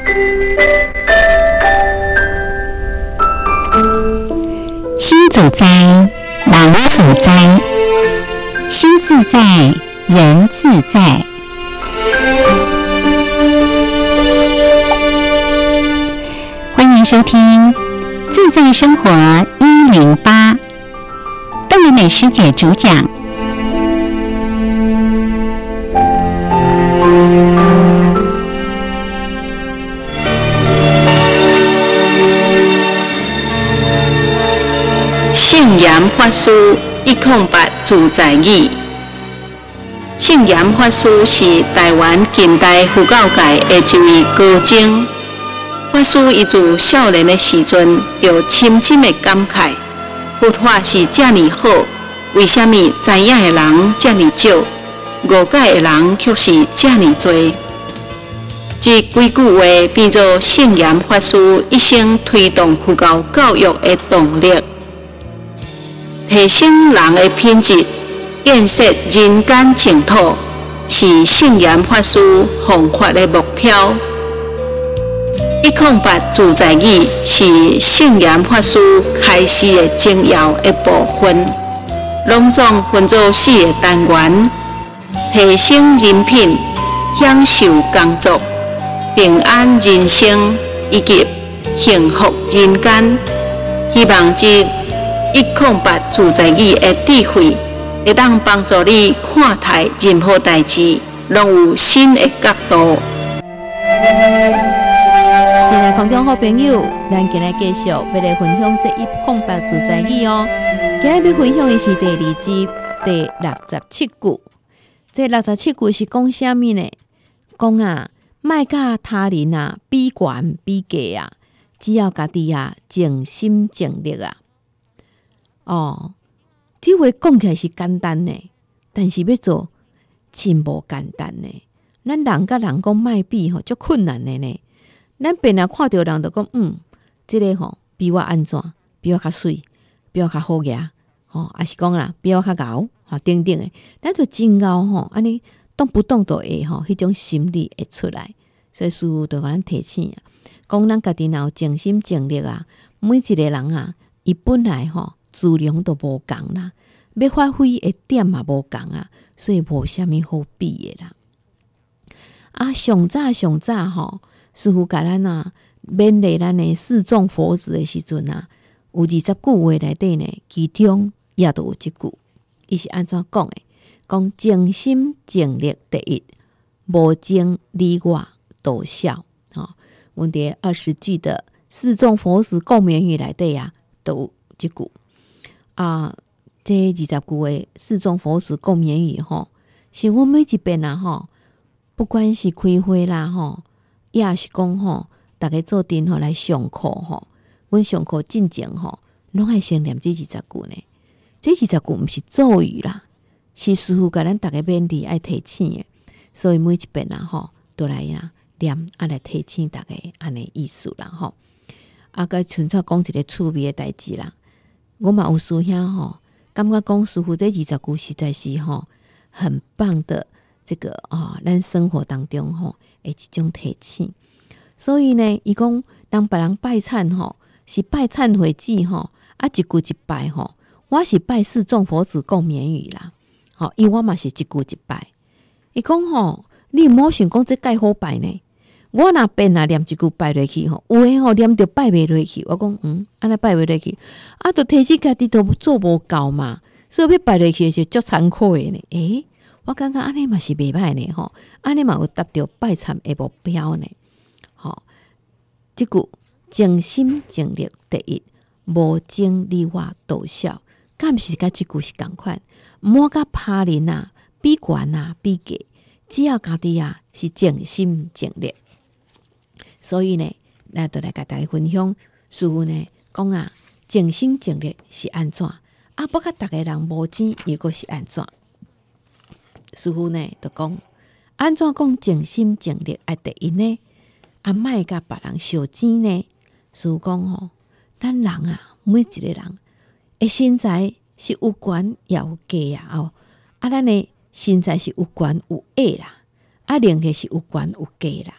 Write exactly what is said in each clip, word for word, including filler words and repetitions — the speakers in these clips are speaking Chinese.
心自在，人自在，心自在，人自在。欢迎收听《自在生活一零八》，邓美美师姐主讲。 圣严法师一空八自在语。圣严法师是台湾近代佛教界的一位高僧。法师伊自少年的时阵，就深深的感慨，佛法是这么好，为什么知影的人这么少，误解的人却是这么多？这几句话变作圣严法师一生推动佛教教育的动力。提升人的品质，建设人间净土，是圣严法师弘法的目标。一空八自在语是圣严法师开示的精要一部分，拢总分作四个单元：提升人品、享受工作、平安人生以及幸福人间。希望这一空八自在语的智慧，会当帮助你看待任何代志，拢有新的角度。 亲爱的观众好朋友，咱今日继续要来分享这一空八自在语哦。今日要分享的是第二集第六十七句。这六十七句是讲什么呢？讲啊，莫甲他人啊比悬比低啊，只要家己啊静心静力啊。哦，这话讲起来是简单的，但是要做真无简单的。咱人甲人讲莫比吼，足困难的呢。咱本来看到人就讲，嗯，这个吼比我安怎，比我较水，比我较好牙，吼，还是讲啦，比我较牛，吼，等等的，咱就真牛吼，安尼动不动就会吼，迄种心理会出来。所以师父就甲咱提醒啊，讲咱家己若有静心静力啊，每一个人啊，伊本来吼资粮都无共啦，要发挥的点嘛无共啊，所以无啥物好比的啦。啊，上早上早吼。师父甲咱啊勉励咱的四众佛子的时阵啊，有二十句话内底呢，其中也都有一句，伊是安怎讲的？讲静心静力第一，无争你我都笑。吼，阮伫二十句的四众佛子共勉语内底啊，都有一句啊。这二十句的四众佛子共勉语吼，是阮每一遍啊吼，不管是开会啦吼。也是讲吼，大家做阵吼来上课吼，阮上课进前吼，拢爱先念这二十句呢。这二十句毋是咒语啦，是师父甲咱大家勉励爱提醒的，所以每一遍啊吼，都来啊念啊来提醒大家安尼意思啦吼。啊，个纯粹讲一个趣味的代志啦，我嘛有师兄吼，感觉讲师父这二十句实在是吼很棒的这个啊，咱生活当中吼。诶，一种提醒，所以呢，伊讲人别人拜忏吼，是拜忏悔祭吼，啊一句一拜吼，我是拜四众佛子共勉语啦，吼，伊我嘛是一句一拜。伊讲吼，你毋好想讲这介好拜呢，我若变啊念一句拜落去吼，有诶吼念着拜袂落去，我讲嗯，安尼拜袂落去，啊，就提醒家己都做无够嘛，所以要拜落去是足惭愧诶呢，诶。我感觉安尼嘛是袂歹呢吼，安尼嘛有达到拜忏的目标呢。吼，即句静心静力第一，无争你我都笑，敢是甲即句是共款，毋好甲他人啊比悬啊比低，只要家己啊是静心静力。所以呢，咱就来甲大家分享，师父呢讲啊，静心静力是安怎？啊，不甲大家人无钱，又阁是安怎？师父呢，就讲安怎讲静心静力爱第一呢？啊，莫甲别人烧钱呢？师父讲吼，咱人啊，每一个人诶身材是有悬也有低啊，哦，啊，咱诶身材是有悬有矮啦，啊，灵气是有悬有低啦，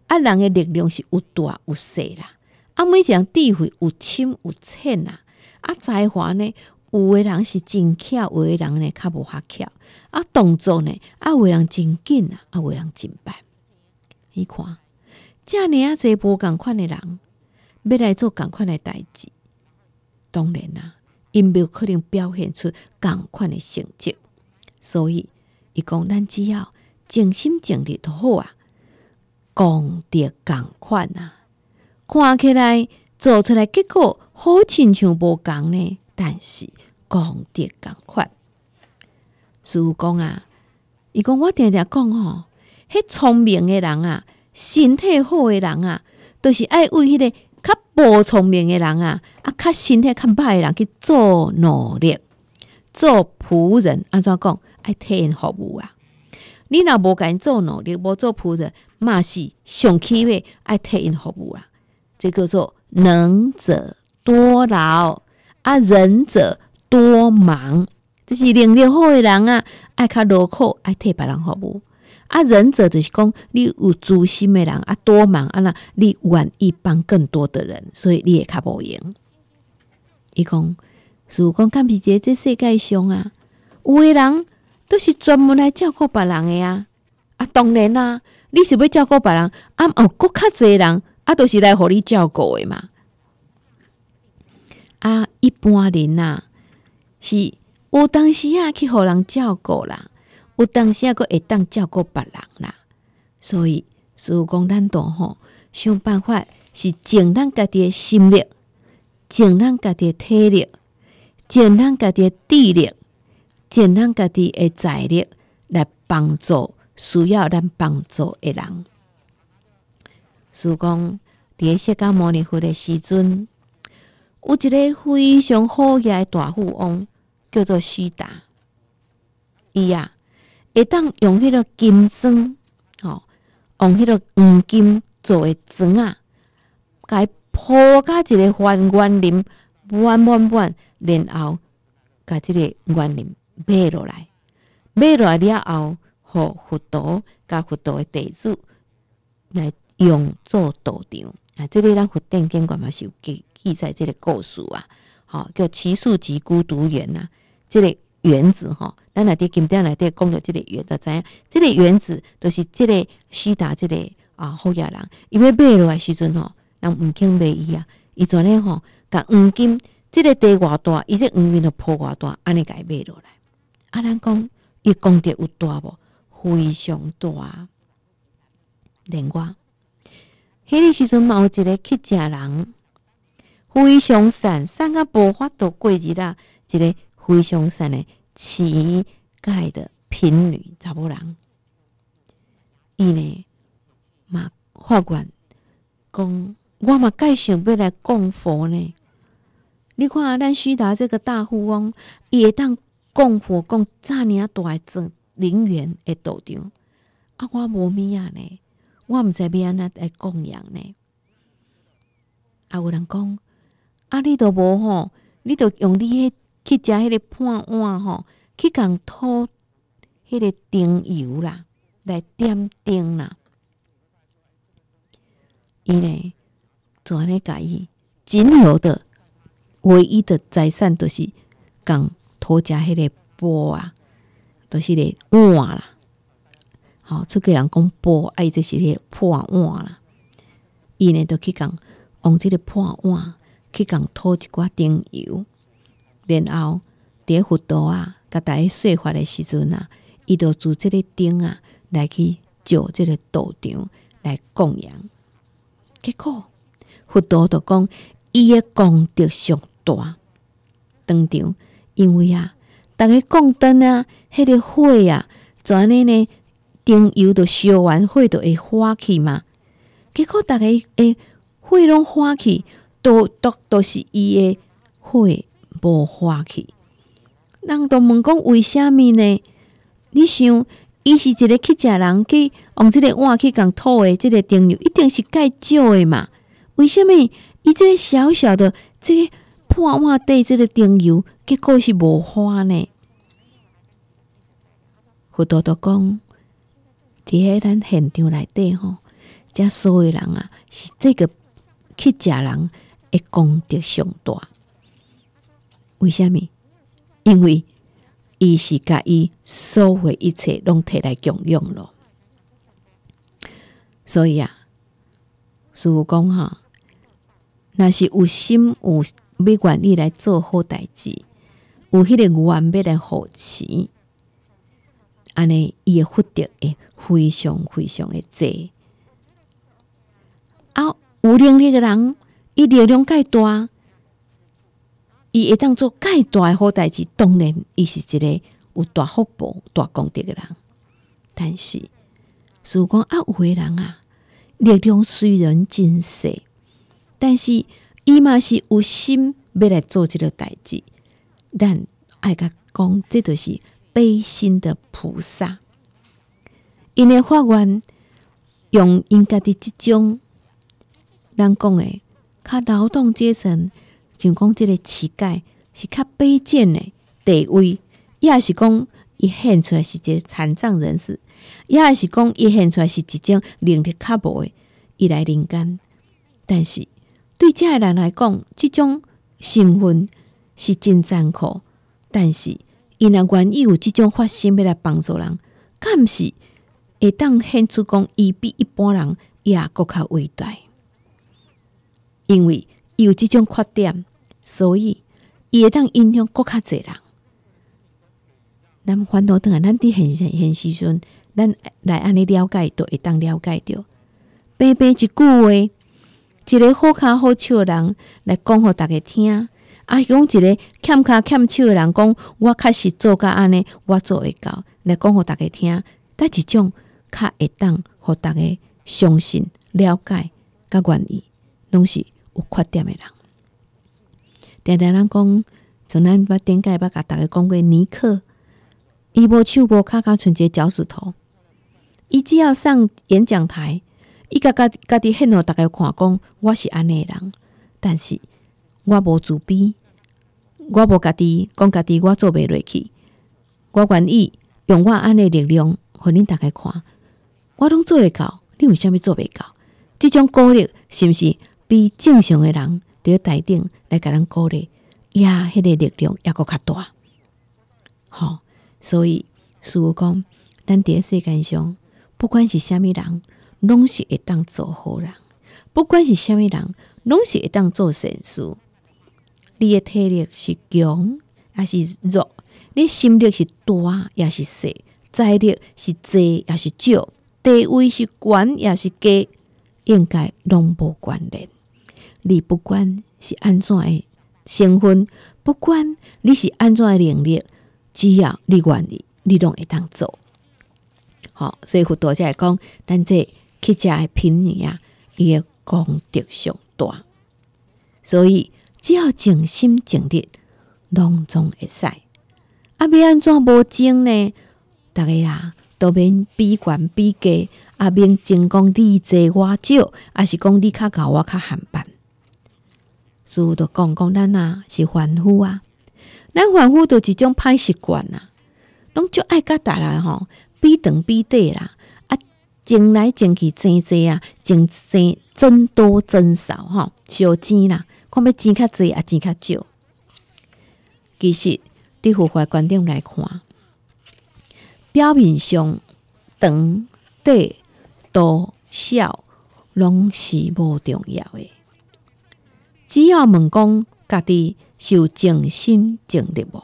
啊，人的力量是有大有小啦，啊，每一项智慧有深有浅啦，啊，才华呢，有的人是真巧，有的人呢较无遐巧，啊，动作呢，啊，有的人真紧啊，啊，有的人真慢。你看，遮尔啊侪无共款的人，要来做共款的代志，当然啦，因无可能表现出共款的成绩，所以伊讲，咱只要尽心尽力就好啊。功德共款啊，看起来做出来结果好亲像无共呢，但是功德共款。师父讲啊，伊讲我定定讲吼，迄聪明的人啊，身体好的人啊，都、就是爱为迄个较无聪明的人啊，啊较身体较歹的人去做努力，做仆人。安怎讲？爱替因服务啊！你若无甲因做努力，无做仆人，嘛是上起码爱替因服务啊！这叫做能者多劳，啊仁者多忙。这是能力好的人啊，爱较劳苦，爱替别人服务。啊仁者就是讲你有诛心的人啊，多忙啊那你愿意帮更多的人，所以你会较无用。伊讲，师父讲，敢是这这世界上啊，有的人都是专门来照顾别人的啊！啊，当然啦、啊，你是要照顾别人，啊哦，搁较侪人啊，都是来互你照顾的嘛。啊，一般人呐、啊，是有当时啊去互人照顾啦，有当时啊搁会当照顾别人啦。所以，师父讲咱都吼想办法是尽咱家己的心力，尽咱家己的体力，尽咱家己的智力。尽咱家己的财力来帮助需要咱帮助的人。师父讲，伫释迦牟尼佛的时阵，有一个非常好业的大富翁，叫做须达。伊啊，会当用迄个金砖，吼、哦，用迄个黄金做的砖啊，甲伊铺甲一个圆圆林，满满满，然后甲即个园林买落来，买落来了后，互佛陀甲佛陀的弟子来用做道场啊！这个咱佛典经馆嘛是有记记载这个故事啊，好叫奇树集孤独园呐。这个园子吼，咱内底经典内底讲到这个园，就知影这个园子就是这个须达这个啊好野人，伊要买落来时阵吼，人毋肯买伊啊，伊全咧吼，甲黄金这个地偌大，伊这黄金就铺偌大，安尼甲伊买落来。啊，咱讲伊功德有大无？非常大。另外，迄个时阵嘛有一个乞食人，非常善，善啊无法度过日啦。一个非常善的乞丐的贫女查某人，伊呢嘛发愿讲，我嘛介想要来供佛呢。你看咱须达这个大富翁，伊会当供佛供遮尔大的陵园的道场，啊，我无物啊呢，我毋知要安怎来供养呢。啊，有人讲，啊，你都无吼，你都用你迄去食迄个破碗吼，去共涂迄个灯油啦，来点灯啦。伊呢，就安尼甲伊仅有的唯一的财产，就是共涂食迄个钵啊，就是迄个碗啦。好，出家人讲钵，啊，伊就是迄个破碗啦。伊呢，就去共用即个破碗去共涂一寡灯油。然后，伫佛陀啊，甲大家说法的时阵啊，伊就做这个灯啊，来去照这个道场来供养。结果，佛陀就讲，伊的功德上大。当场，因为啊，大家供灯啊，迄、那个火啊，就安尼呢，灯油就烧完，火就会火起嘛。结果，大家诶火拢火起，都都都是伊的火。无花去，人都问讲为虾米呢？你想，伊是一个乞食人，去用这个碗去共吐的这个灯油，一定是介少的嘛？为什么伊这个小小的这个破碗底这个灯油，结果是无花呢？佛陀都讲，伫喺咱现场内底吼， 这所有人啊，是这个去食人的功德上大。为什么？因为伊是甲伊所有一切拢摕来共用咯。所以啊，师父讲哈，若是有心有要愿意来做好代志，有迄个愿要来扶持，安尼伊的福德会非常非常的济。啊，有能力的人，伊力量介大，伊会当做介大的好代志，当然伊是一个有大福报、大功德的人。但是，师父讲啊，有的人啊，力量虽然真细，但是伊嘛是有心要来做这个代志。咱爱甲讲，这就是悲心的菩萨，因的发愿用因家己即种，咱讲的较劳动阶层，像讲这个乞丐是较卑贱的地位，也是讲伊现出来是一个残障人士，也是讲伊现出来是一种能力较无的，伊来人间。但是对这个人来讲，这种身份是真残酷，但是伊若愿意有这种发心要来帮助人，敢毋是会当显出讲伊比一般人也搁较伟大。因为伊有这种缺点，所以伊会当影响搁较侪人。咱反倒转来，咱伫现现时阵，咱来安尼了解，就会当了解着。白白一句话，一个好骹好手的人来讲互大家听。啊，讲一个欠骹欠手的人讲，我确实做甲安尼，我做会到，来讲互大家听。但一种较会当互大家相信、了解、甲愿意，拢是有缺点的人。定定咱讲，像咱捌顶届捌甲大家讲过，尼克，伊无手无骹，甲剩一个脚趾头。伊只要上演讲台，伊甲家家己显互大家看，讲我是安尼的人，但是我无自卑，我无家己讲家己我做袂落去，我愿意用我安尼力量，互恁大家看，我拢做会到，你为虾米做袂到？这种鼓励是毋是比正常的人伫台顶来甲咱鼓励，也迄个力量也搁较大？好，所以师父讲，咱伫世间上，不管是虾米人，拢是会当做好人；不管是虾米人，拢是会当做善事。你的体力是强还是弱？你心力是大也是小？财力是济也是少？地位是悬也是低？应该拢无关联。你不管是安怎的身份，不管你是安怎的能力，只要你愿意，你拢会当做。好，所以佛陀才会讲，咱这去食的品女啊，伊的功德上大。所以只要静心静力，拢总会使。啊，要安怎无精呢？大家啦，都免比悬比低，啊，免争讲你济我少，啊是讲你较高我较含办。师父就讲讲咱啊是凡夫啊，咱凡夫就一种歹习惯啊，拢就爱甲大家吼比长比短啦，啊争来争去争济啊，争争争多争少吼，小争啦。看要钱较济啊，钱较少。其实，伫佛法观点来看，表面上长短大小拢是无重要的，只要问讲家己是有静心静力无？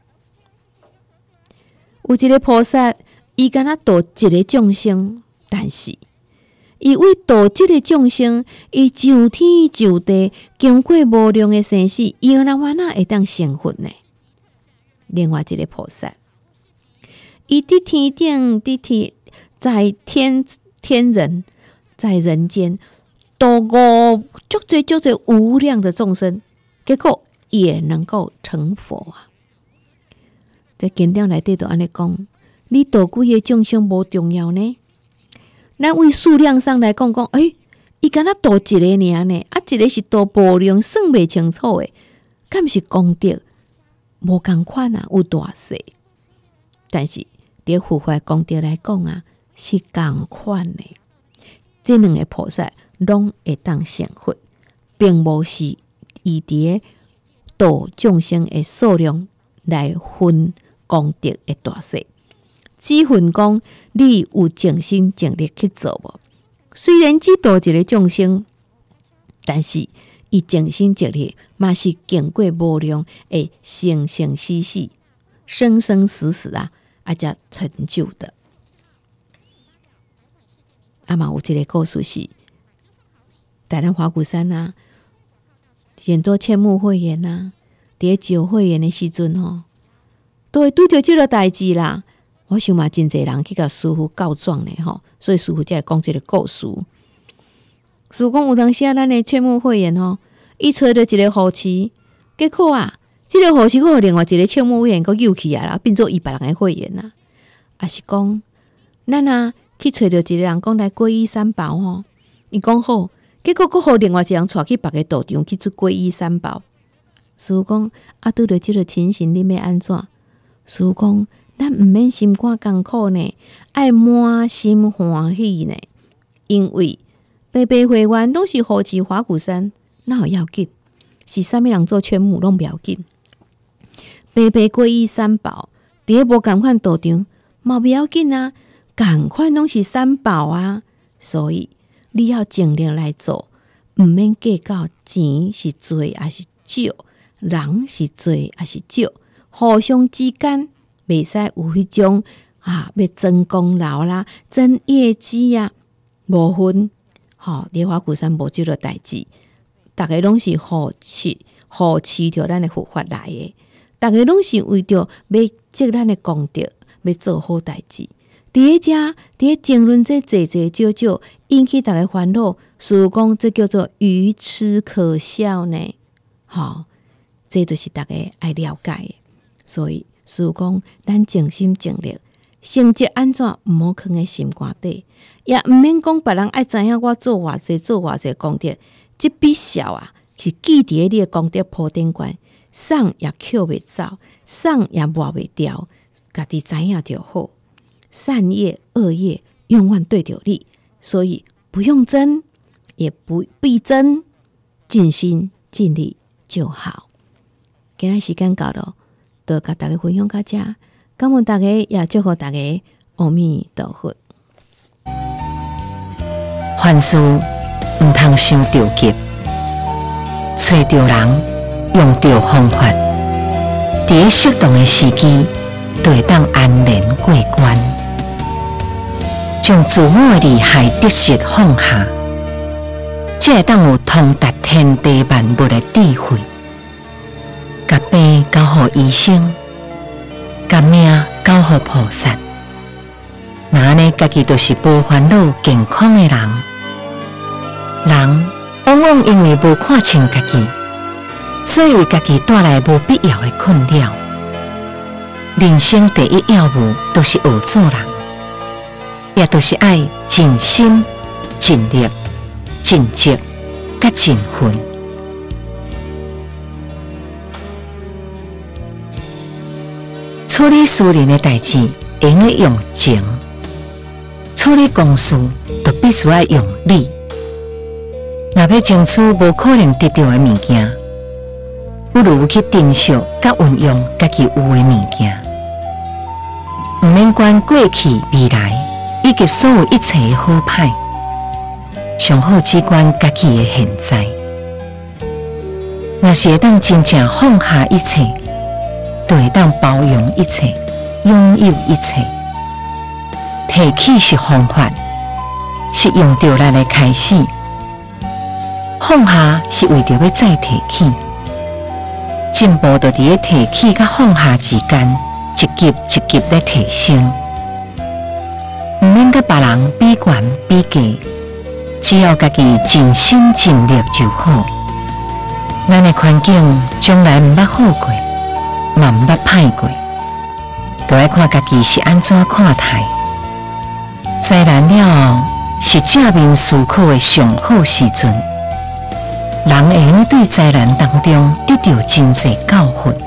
有一个菩萨，伊敢若度一个众生，但是伊为度这个众生，伊上天上地，经过无量的生死，伊有哪法哪会当成佛呢？另外一个菩萨，伊伫天顶，伫天在天天人，在人间度过足侪足侪无量的众生，结果也能够成佛啊！在经典内底都安尼讲，你度几个众生无重要呢？咱为数量上来讲讲，诶，伊敢若度一个尔呢？啊，一个是度无量，算袂清楚诶，敢是功德无共款啊？有大小，但是伫佛法功德来讲啊，是共款诶。 这两个菩萨拢会当成佛，并无是以伫度众生的数量来分功德的大小，只分讲你有尽心尽力去做无。虽然只度一个众生，但是伊尽心尽力，嘛是经过无量的生生死死、生生死死啊，啊才成就的。啊嘛有一个故事是，台南花鼓山啊，很多千目会员啊，伫招会员的时阵吼，都会拄着即个代志啦。我想嘛，真侪人去甲师父告状呢吼，所以师父才会讲即个故事。师父讲有当时啊，咱的千目会员吼，伊找着一个护持，结果啊，即、这个护持佫互另外一个千目会员佫诱起来啦，变做伊别人的会员啦。啊是讲，咱啊去找着一个人讲来皈依三宝吼，伊讲好，结果佫互另外一个人带去别个道场去做皈依三宝。师父讲啊，拄着即个情形，你要安怎？师父讲，咱毋免心肝艰苦呢，爱满心欢喜呢。因为白白会员拢是护持花鼓山，哪有要紧？是啥物人做劝募拢不要紧。白白皈依三宝，伫个无共款道场，嘛不要紧啊，共款拢是三宝啊。所以你要尽力来做，毋免计较钱是多还是少，人是多还是少，互相之间袂使有迄种啊，要争功劳啦、争业绩啊，无分。吼，伫花鼓山无即个代志，逐个拢是护持、护持着咱的佛法来的，逐个拢是为着要积咱的功德，要做好代志。伫个遮，伫个争论这济济少少，引起逐个烦恼，师父讲这叫做愚痴可笑呢。吼，这就是逐个爱了解的。所以师父讲，咱尽心尽力，成绩安怎毋好囥喺心肝底。也毋免讲别人爱知影我做偌济做偌济功德，即笔笑啊是记伫你的功德铺顶悬，送也扣袂走，送也抹袂掉，家己知影就好。善业恶业永远对着你，所以不用争，也不必争，尽心尽力就好。今日时间到了，就甲大家分享到这，感恩大家，也祝福大家阿弥陀佛。 凡事毋通伤着急，找着人，用着方法，伫个适当的时机，就会当安然过关，将自我的利害得失放下，才会当有通达天地万物的智慧，甲病交予医生，甲命交予菩萨。那安尼，家己就是无烦恼、健康的人。人往往因为无看清家己，所以为家己带来无必要的困扰。人生第一要务，都是学做人，也都是爱尽心、尽力、尽职、甲尽分。处理私人的代志，应该用情；处理公事，就必须要用理。若要争取无可能得到的物件，不如去珍惜甲运用家己有的物件，毋免管过去、未来以及所有一切的好歹，上好只管家己的现在。若是会当真正放下一切，就会当包容一切，拥有一切。提起是方法，是用着咱的开始。放下是为着要再提起，进步就伫咧提起甲放下之间，一级一级咧提升。毋免甲别人比悬比价，只要家己尽心尽力就好。咱的环境将来毋捌好过，嘛毋捌歹过，就要看家己是安怎看待。灾难了后，是正面思考的上好时阵。人会用对灾难当中得到真侪教训，